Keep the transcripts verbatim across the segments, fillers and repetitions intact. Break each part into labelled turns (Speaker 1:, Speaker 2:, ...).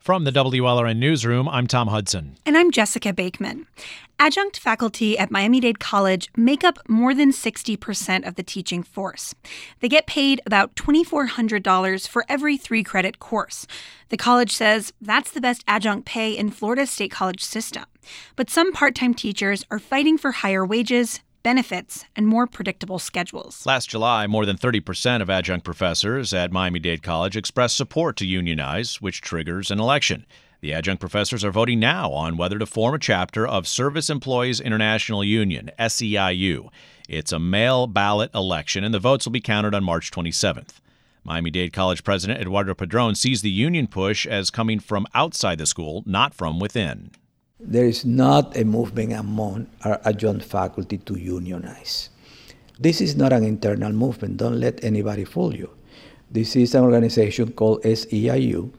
Speaker 1: From the W L R N Newsroom, I'm Tom Hudson.
Speaker 2: And I'm Jessica Bakeman. Adjunct faculty at Miami-Dade College make up more than sixty percent of the teaching force. They get paid about two thousand four hundred dollars for every three-credit course. The college says that's the best adjunct pay in Florida's state college system. But some part-time teachers are fighting for higher wages, benefits, and more predictable schedules.
Speaker 1: Last July, more than thirty percent of adjunct professors at Miami-Dade College expressed support to unionize, which triggers an election. The adjunct professors are voting now on whether to form a chapter of Service Employees International Union, S E I U. It's a mail ballot election, and the votes will be counted on March twenty-seventh. Miami-Dade College President Eduardo Padron sees the union push as coming from outside the school, not from within.
Speaker 3: There is not a movement among our adjunct faculty to unionize. This is not an internal movement. Don't let anybody fool you. This is an organization called S E I U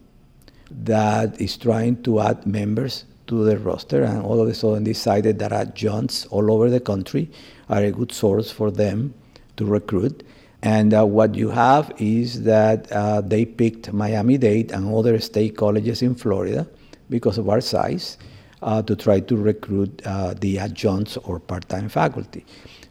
Speaker 3: that is trying to add members to the roster, and all of a sudden decided that adjuncts all over the country are a good source for them to recruit. And uh, what you have is that uh, they picked Miami-Dade and other state colleges in Florida because of our size uh, to try to recruit uh, the adjuncts or part-time faculty.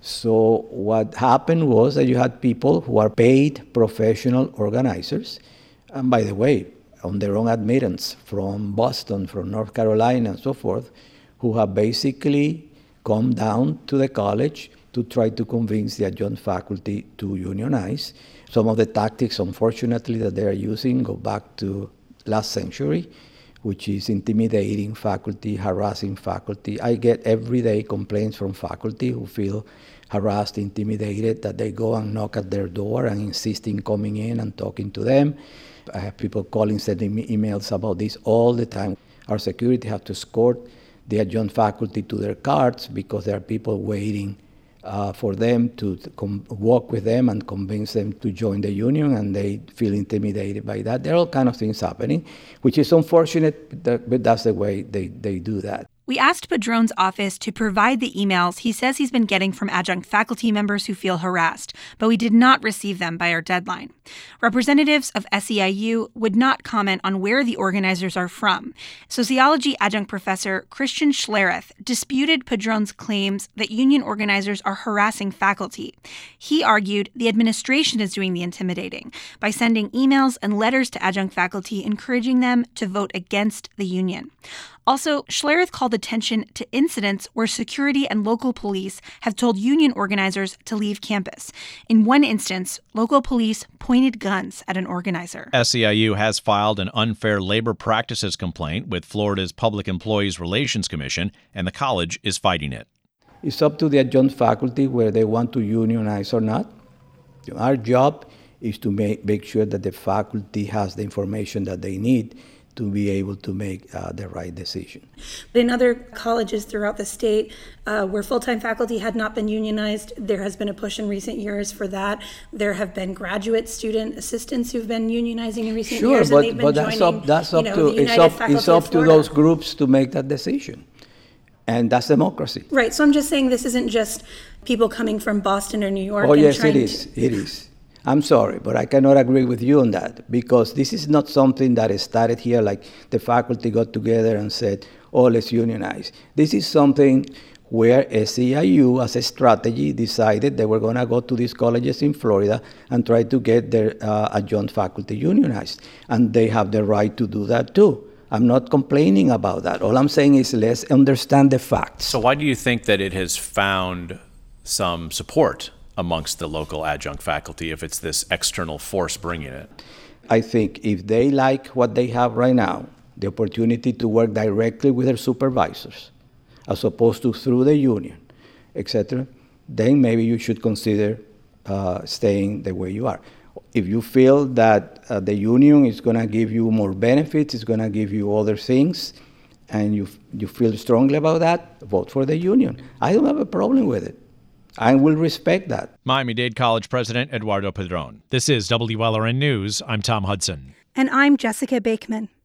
Speaker 3: So what happened was that you had people who are paid professional organizers, and by the way, on their own admittance, from Boston, from North Carolina, and so forth, who have basically come down to the college to try to convince the adjunct faculty to unionize. Some of the tactics, unfortunately, that they are using go back to last century, which is intimidating faculty, harassing faculty. I get everyday complaints from faculty who feel harassed, intimidated, that they go and knock at their door and insist in coming in and talking to them. I have people calling, sending me emails about this all the time. Our security have to escort the adjunct faculty to their cars because there are people waiting uh, for them to com- walk with them and convince them to join the union, and they feel intimidated by that. There are all kinds of things happening, which is unfortunate, but that's the way they, they do that.
Speaker 2: We asked Padron's office to provide the emails he says he's been getting from adjunct faculty members who feel harassed, but we did not receive them by our deadline. Representatives of S E I U would not comment on where the organizers are from. Sociology adjunct professor Christian Schlereth disputed Padron's claims that union organizers are harassing faculty. He argued the administration is doing the intimidating by sending emails and letters to adjunct faculty encouraging them to vote against the union. Also, Schlereth called attention to incidents where security and local police have told union organizers to leave campus. In one instance, local police pointed guns at an organizer.
Speaker 1: S E I U has filed an unfair labor practices complaint with Florida's Public Employees Relations Commission, and the college is fighting it.
Speaker 3: It's up to the adjunct faculty whether they want to unionize or not. Our job is to make, make sure that the faculty has the information that they need to be able to make uh, the right decision.
Speaker 2: In other colleges throughout the state uh, where full-time faculty had not been unionized, there has been a push in recent years for that. There have been graduate student assistants who've been unionizing in recent
Speaker 3: sure,
Speaker 2: years.
Speaker 3: Sure,
Speaker 2: and
Speaker 3: but, but that's
Speaker 2: joining,
Speaker 3: up, that's up
Speaker 2: you know,
Speaker 3: to, it's up, it's up to those groups to make that decision. And that's democracy.
Speaker 2: Right, so I'm just saying this isn't just people coming from Boston or New York.
Speaker 3: Oh,
Speaker 2: and
Speaker 3: yes,
Speaker 2: trying
Speaker 3: it is,
Speaker 2: to...
Speaker 3: it is. I'm sorry, but I cannot agree with you on that, because this is not something that started here like the faculty got together and said, oh, let's unionize. This is something where S E I U, as a strategy, decided they were going to go to these colleges in Florida and try to get their uh, adjunct faculty unionized. And they have the right to do that too. I'm not complaining about that. All I'm saying is let's understand the facts.
Speaker 1: So why do you think that it has found some support amongst the local adjunct faculty if it's this external force bringing it?
Speaker 3: I think if they like what they have right now, the opportunity to work directly with their supervisors, as opposed to through the union, et cetera, then maybe you should consider uh, staying the way you are. If you feel that uh, the union is going to give you more benefits, it's going to give you other things, and you you feel strongly about that, vote for the union. I don't have a problem with it. I will respect that.
Speaker 1: Miami-Dade College President Eduardo Padron. This is W L R N News. I'm Tom Hudson.
Speaker 2: And I'm Jessica Bakeman.